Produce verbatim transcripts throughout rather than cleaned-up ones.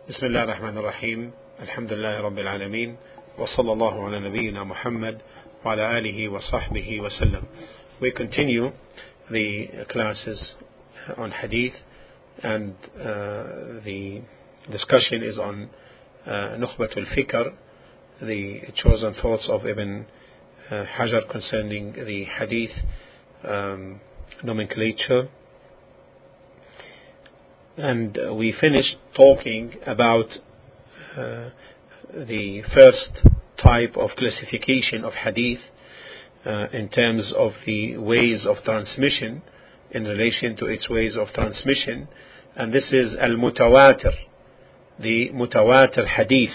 بسم الله الرحمن الرحيم الحمد لله رب العالمين وصلى الله على نبينا محمد وعلى آله وصحبه وسلم. We continue the classes on hadith and uh, the discussion is on uh, Nukhbatul Fikr, the chosen thoughts of Ibn uh, Hajar concerning the hadith um, nomenclature. And uh, we finished talking about uh, the first type of classification of hadith uh, in terms of the ways of transmission in relation to its ways of transmission, and this is al-mutawatir, the mutawatir hadith,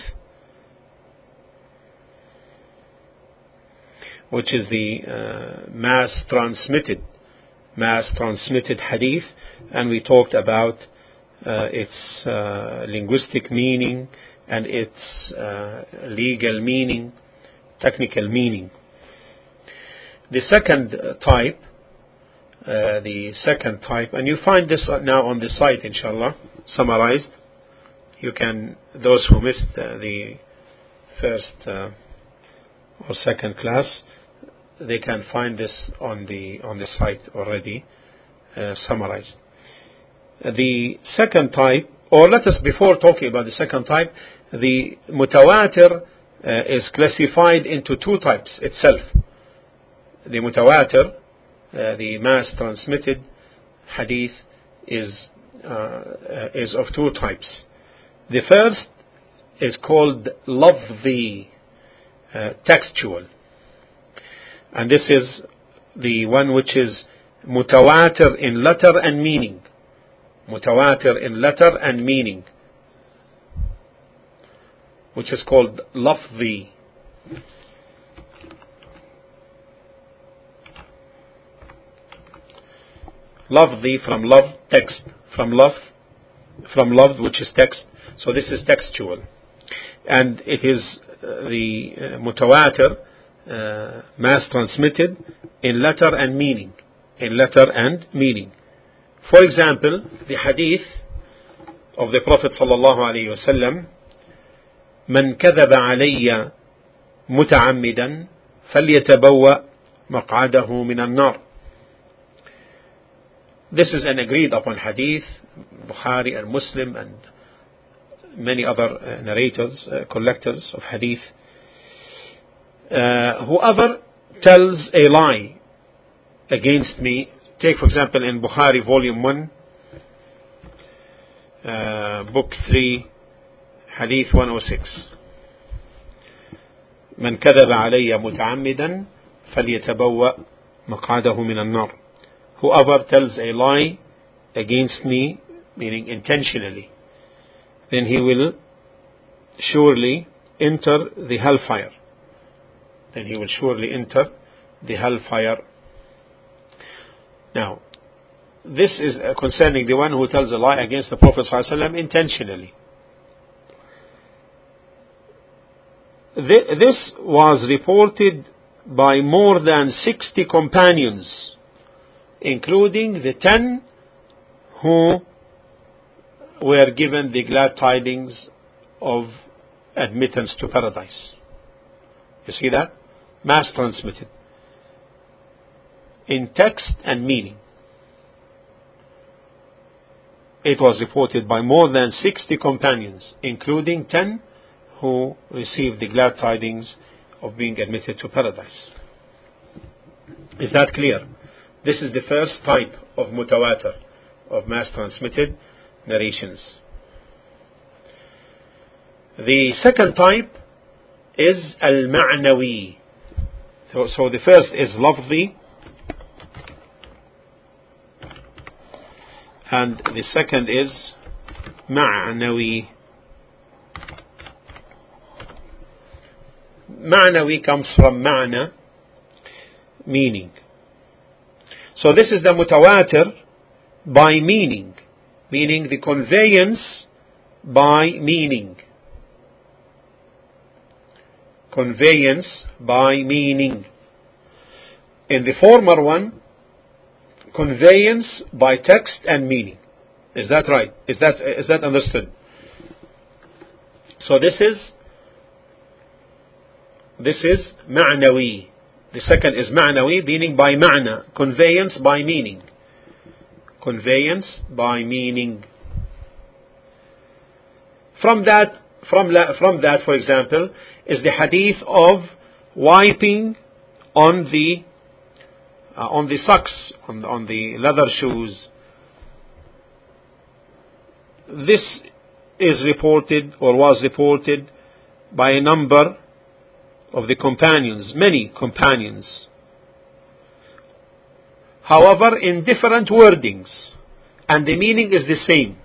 which is the uh, mass transmitted mass transmitted hadith, and we talked about Uh, its uh, linguistic meaning and its uh, legal meaning, technical meaning. The second type, uh, the second type, and you find this now on the site, inshallah, summarized. You can, those who missed uh, the first uh, or second class, they can find this on the on the site already uh, summarized. The second type, or let us, before talking about the second type, the mutawatir uh, is classified into two types itself. The mutawatir, uh, the mass transmitted hadith, is uh, is of two types. The first is called lafzi, uh, textual, and this is the one which is mutawatir in letter and meaning. Mutawatir in letter and meaning, which is called lafzi. Lafzi from love, text, from love, from love, which is text. So this is textual, and it is uh, the uh, mutawatir, uh, mass transmitted in letter and meaning, in letter and meaning. For example, the hadith of the Prophet sallallahu alaihi wasallam, "Man kadhaba alayya muta'ammidan falyatabawa maq'adahu min an-nar." This is an agreed upon hadith. Bukhari and Muslim and many other uh, narrators, uh, collectors of hadith. Uh, whoever tells a lie against me. Take, for example, in Bukhari, volume one, uh, book three, hadith one oh six. من كذب علي متعمدا فليتبوأ مقعده من النار. Whoever tells a lie against me, meaning intentionally, then he will surely enter the hellfire. Then he will surely enter the hellfire. Now, this is concerning the one who tells a lie against the Prophet ﷺ intentionally. This was reported by more than sixty companions, including the ten who were given the glad tidings of admittance to paradise. You see that? Mass transmitted. In text and meaning. It was reported by more than sixty companions, including ten who received the glad tidings of being admitted to paradise. Is that clear? This is the first type of mutawatir, of mass transmitted narrations. The second type is al-ma'nawi. So, so the first is lafzi, and the second is ma'nawi. Ma'nawi comes from ma'na, meaning. So this is the mutawatir by meaning, meaning the conveyance by meaning. Conveyance by meaning. In the former one, conveyance by text and meaning. Is that right? Is that is that understood? So this is this is ma'nawi. The second is ma'nawi, meaning by ma'na, conveyance by meaning. Conveyance by meaning. From that, from, la, from that, for example, is the hadith of wiping on the uh, on the socks, on, on the leather shoes. This is reported or was reported by a number of the companions, many companions. However, in different wordings, and the meaning is the same.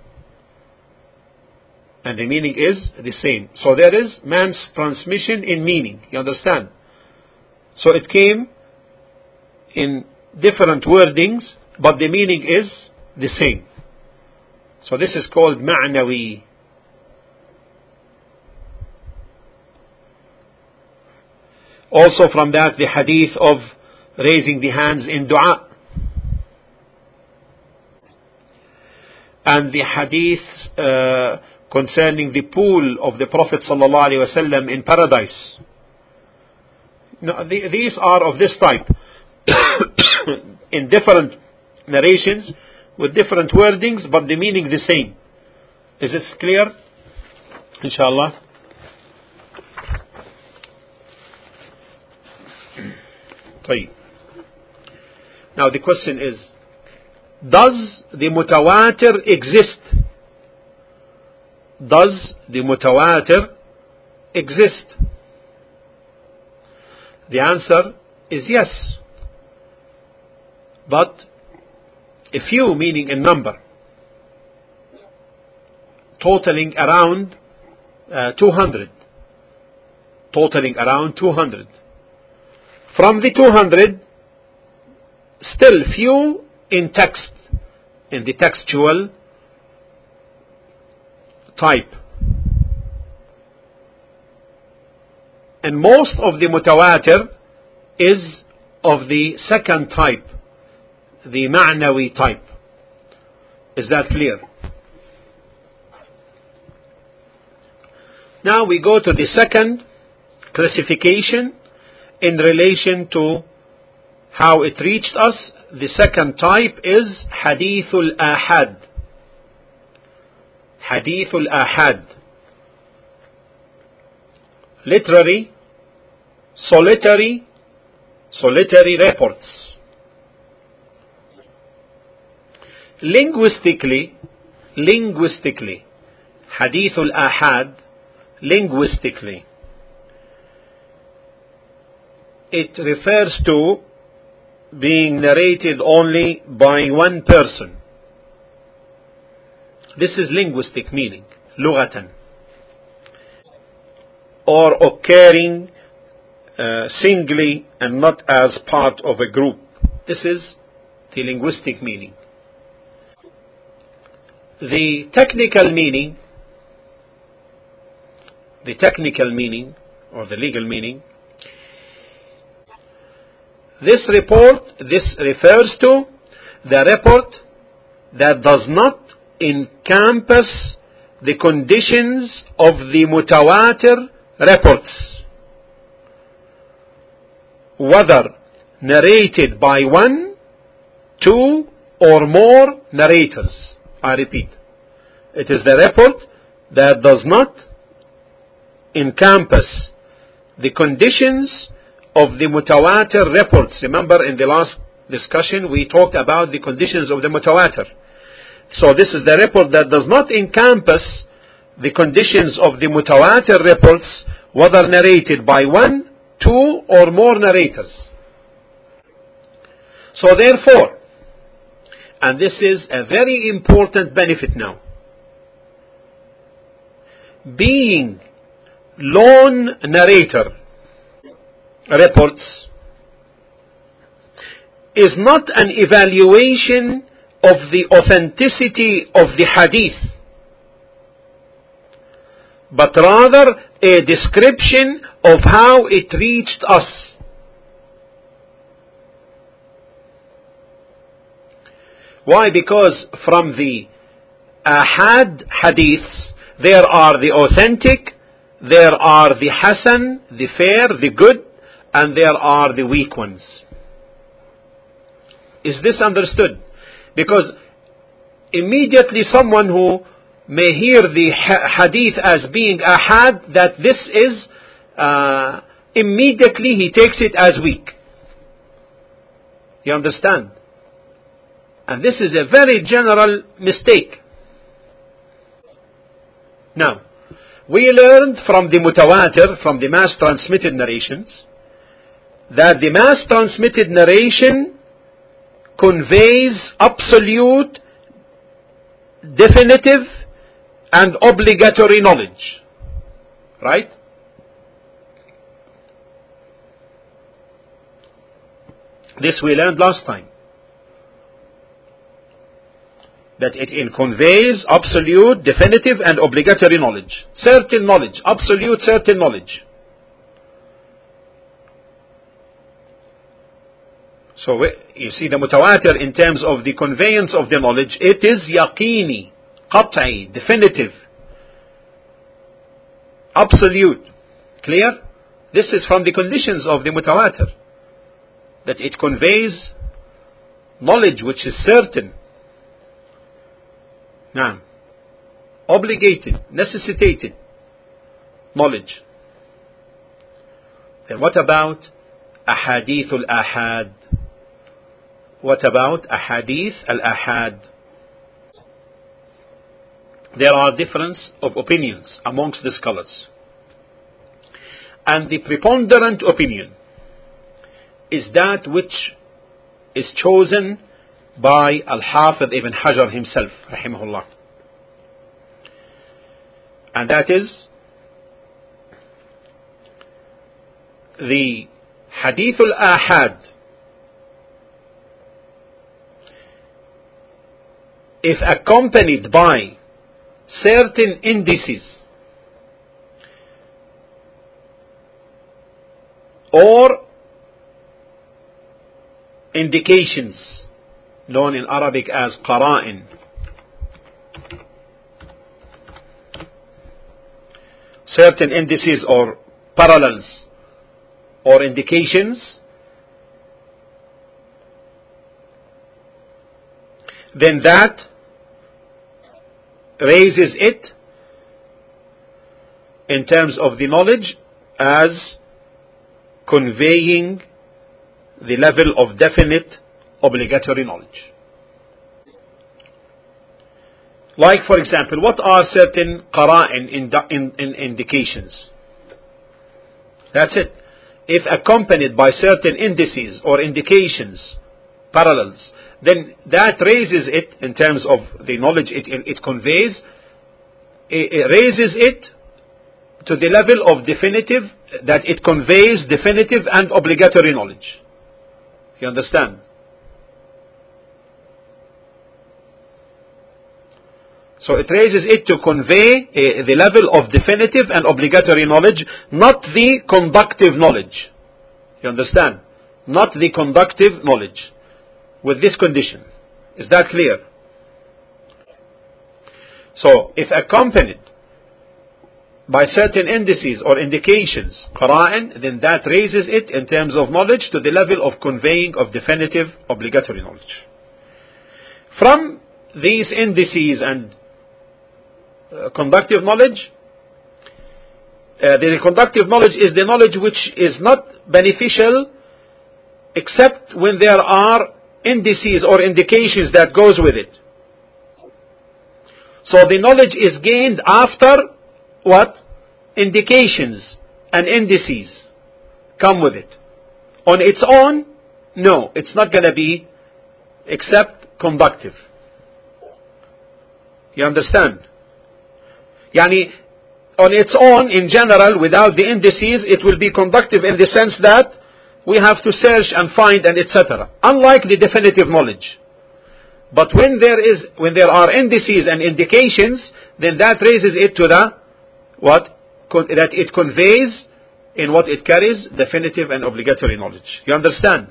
And the meaning is the same. So there is man's transmission in meaning. You understand? So it came in different wordings, but the meaning is the same. So this is called ma'nawi. Also from that, the hadith of raising the hands in dua. And the hadith uh, concerning the pool of the Prophet ﷺ in paradise. Now, the, these are of this type. In different narrations, with different wordings, but the meaning the same. Is this clear? Inshallah. Now the question is, does the mutawatir exist? Does the mutawatir exist? The answer is yes. But a few, meaning a number, totaling around uh, two hundred. Totaling around two hundred. From the two hundred, still few in text, in the textual type. And most of the mutawatir is of the second type, the ma'nawi type. Is that clear? Now we go to the second classification in relation to how it reached us. The second type is Hadithul Ahad. Hadithul Ahad. Literary, solitary, solitary reports. Linguistically, linguistically, Hadithul Ahad, linguistically, it refers to being narrated only by one person. This is linguistic meaning, lughatan. Or occurring uh, singly and not as part of a group. This is the linguistic meaning. The technical meaning, the technical meaning or the legal meaning, this report, this refers to the report that does not encompass the conditions of the mutawatir reports, whether narrated by one, two, or more narrators. I repeat, it is the report that does not encompass the conditions of the mutawatir reports. Remember, in the last discussion we talked about the conditions of the mutawatir. So this is the report that does not encompass the conditions of the mutawatir reports, whether narrated by one, two, or more narrators. So therefore, and this is a very important benefit now, being lone narrator reports is not an evaluation of the authenticity of the hadith, but rather a description of how it reached us. Why? Because from the ahad hadiths there are the authentic there are the hasan, the fair, the good, and there are the weak ones. Is this understood? Because immediately someone who may hear the hadith as being ahad, that this is, uh, immediately he takes it as weak. You understand? And this is a very general mistake. Now, we learned from the mutawatir, from the mass transmitted narrations, that the mass transmitted narration conveys absolute, definitive, and obligatory knowledge. Right? This we learned last time. That it conveys absolute, definitive, and obligatory knowledge. Certain knowledge. Absolute, certain knowledge. So you see the mutawatir in terms of the conveyance of the knowledge, it is yaqini, qat'i, definitive, absolute. Clear? This is from the conditions of the mutawatir, that it conveys knowledge which is certain. Now, obligated, necessitated knowledge. Then what about ahadith al-ahad? What about ahadith al-ahad? There are difference of opinions amongst the scholars. And the preponderant opinion is that which is chosen by Al-Hafidh Ibn Hajar himself, rahimahullah. And that is the Hadith al-Ahad, if accompanied by certain indices or indications, known in Arabic as qara'in, certain indices or parallels or indications, then that raises it in terms of the knowledge as conveying the level of definite obligatory knowledge. Like, for example, what are certain qara'in in, in, in indications? That's it. If accompanied by certain indices or indications, parallels, then that raises it in terms of the knowledge it, it conveys, it, it raises it to the level of definitive, that it conveys definitive and obligatory knowledge. You understand? So it raises it to convey uh, the level of definitive and obligatory knowledge, not the conductive knowledge. You understand? Not the conductive knowledge. With this condition. Is that clear? So, if accompanied by certain indices or indications, qara'in, then that raises it in terms of knowledge to the level of conveying of definitive obligatory knowledge. From these indices and uh, conductive knowledge, uh, the conductive knowledge is the knowledge which is not beneficial except when there are indices or indications that goes with it. So the knowledge is gained after what? Indications and indices come with it. On its own, no, it's not going to be except conductive. You understand? Yani, on its own, in general, without the indices, it will be conductive in the sense that we have to search and find and et cetera. Unlike the definitive knowledge. But when there is, when there are indices and indications, then that raises it to the what? That it conveys in what it carries, definitive and obligatory knowledge. You understand?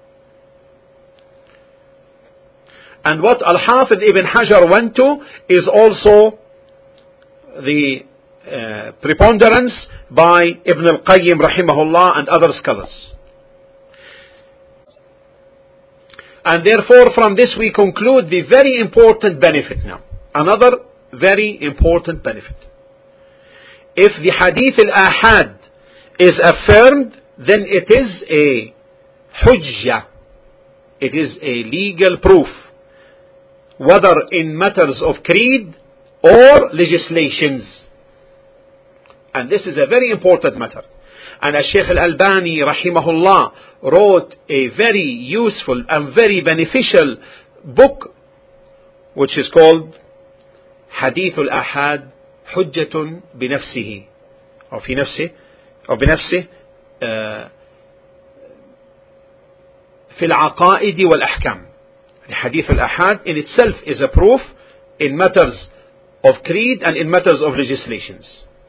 And what Al-Hafidh Ibn Hajar went to is also the uh, preponderance by Ibn al-Qayyim rahimahullah and other scholars. And therefore from this we conclude the very important benefit now. Another very important benefit. If the hadith al-ahad is affirmed, then it is a hujjah. It is a legal proof, whether in matters of creed or legislations. And this is a very important matter. And as Shaykh al-Albani rahimahullah wrote a very useful and very beneficial book, which is called Hadith al-Ahad Hujjatun binafsihi, or fi nafsih, or binafsih, في العقائد والأحكام. The Hadith al-Ahad in itself is a proof in matters of creed and in matters of legislations.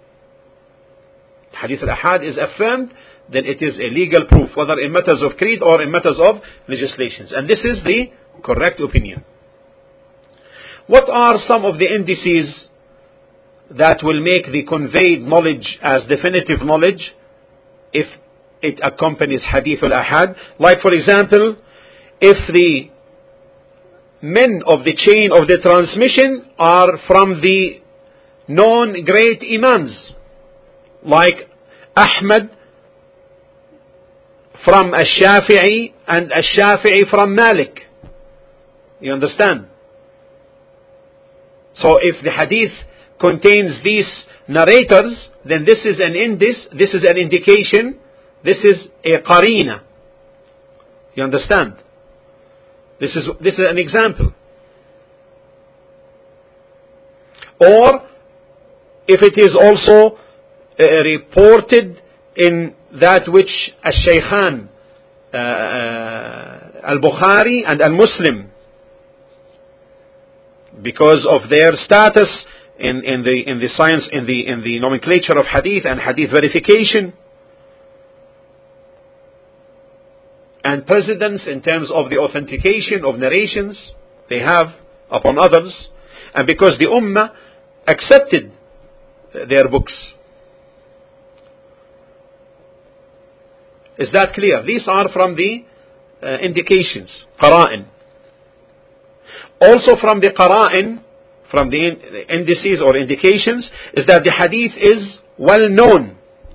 Hadith al-Ahad is affirmed, then it is a legal proof, whether in matters of creed or in matters of legislations. And this is the correct opinion. What are some of the indices that will make the conveyed knowledge as definitive knowledge if it accompanies Hadith al-Ahad? Like for example, if the men of the chain of the transmission are from the known great Imams, like Ahmad from Ash-Shafi'i and Ash-Shafi'i from Malik. You understand? So if the hadith contains these narrators, then this is an indice, this is an indication, this is a qarina. You understand? This is, this is an example. Or if it is also uh, reported in that which Al-Shaykhan uh, uh, Al-Bukhari and Al-Muslim, because of their status in, in the in the science, in the in the nomenclature of hadith and hadith verification, and precedence in terms of the authentication of narrations they have upon others, and because the Ummah accepted their books. Is that clear? These are from the uh, indications, qara'in. Also from the qara'in, from the indices or indications, is that the hadith is well known,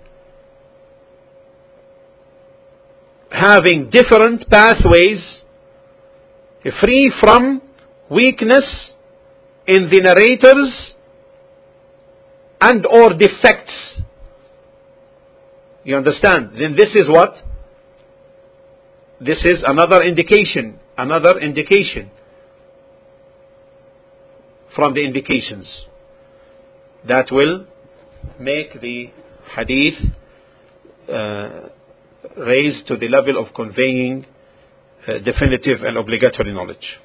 having different pathways, free from weakness in the narrators and or defects. You understand? Then this is what? This is another indication, another indication from the indications that will make the hadith uh, raised to the level of conveying uh, definitive and obligatory knowledge.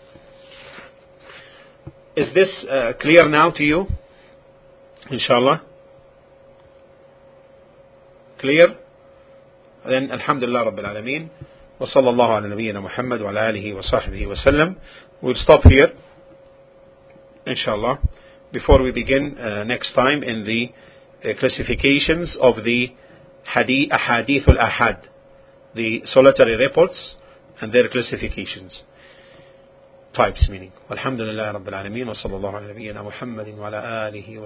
Is this uh, clear now to you? Inshallah. Clear? Then Alhamdulillah Rabbil Alameen. Wa sallallahu ala nabiyyina Muhammad wa ala alihi wa sahbihi wa sallam. We'll stop here, inshallah, before we begin uh, next time in the uh, classifications of the hadith, ahadith al-ahad, the solitary reports and their classifications. Types meaning. Alhamdulillah Rabbil Alameen. Wa sallallahu ala nabiyyina Muhammadin wa ala alihi wa